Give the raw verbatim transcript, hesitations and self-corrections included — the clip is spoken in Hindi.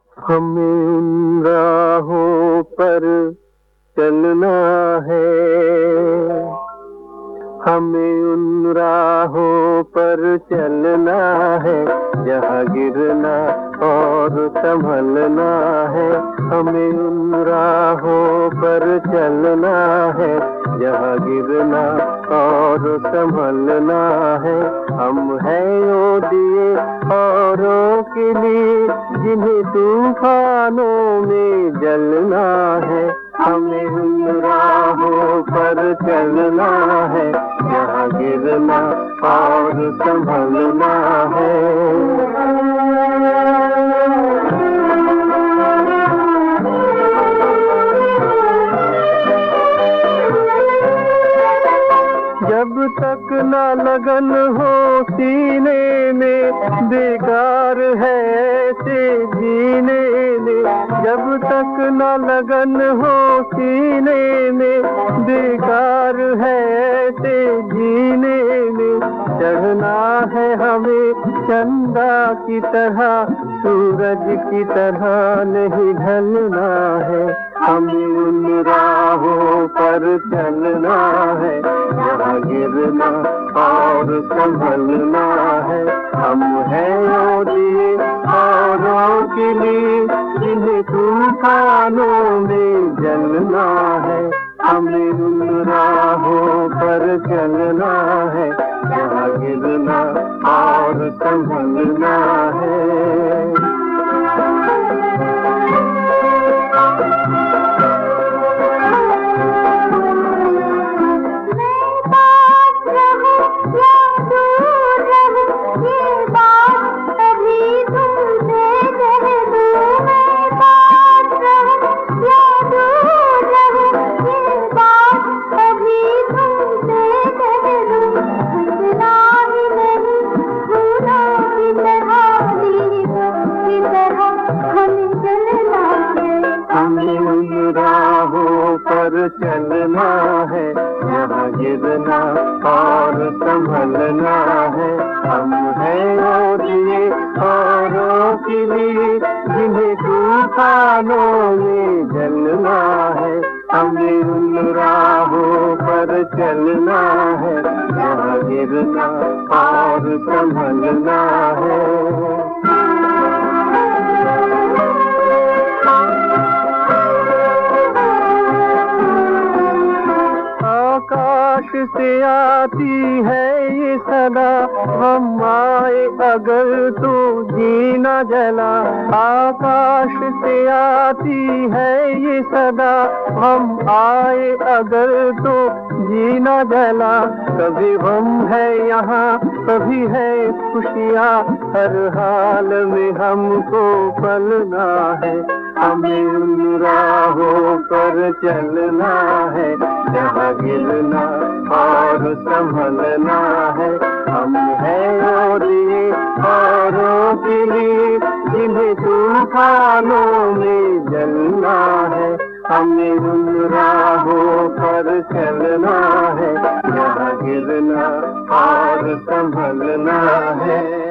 हमें उन राहों पर चलना है, हमें उन राहों पर चलना है, जहाँ गिरना और संभलना है। हमें उन राहों पर चलना है, जहाँ गिरना और संभलना है। हम हैं वो दिए औरों के लिए, जिन्हें तूफानों में जलना है। हमें उन राहों पर चलना है, जहाँ गिरना और संभलना है। जब तक न लगन हो सीने में, बेकार है ऐसे जीने में। जब तक न लगन हो सीने में, बेकार है ऐसे जीने में। चढ़ना है हमें चंदा की तरह, सूरज की तरह नहीं ढलना है। हमें उन राहों पर चलना है, जहाँ गिरना और संभलना है। हम हैं वो दिए औरों के लिए, जिन्हें तूफानों में जलना है। हमें उन राहों पर चलना है, जहाँ गिरना और संभलना है। राहों पर चलना है, जहाँ गिरना और संभलना है। हम हैं वो दिए औरों के लिए, जिन्हें तूफानों में जलना है। हमें उन राहों पर चलना है, जहाँ गिरना और संभलना है। आकाश से आती है ये सदा, हम आए अगर तो जीना जला। आकाश से आती है ये सदा, हम आए अगर तो जीना जला। कभी हम है यहाँ, कभी है खुशियाँ, हर हाल में हमको पलना है। हमें उन राहों पर चलना है, जहाँ गिरना और संभलना है। हम हैं वो दिए औरों के लिए, जिन्हें तूफानों में जलना है। हमें उन राहों पर चलना है, जहाँ गिरना और संभलना है।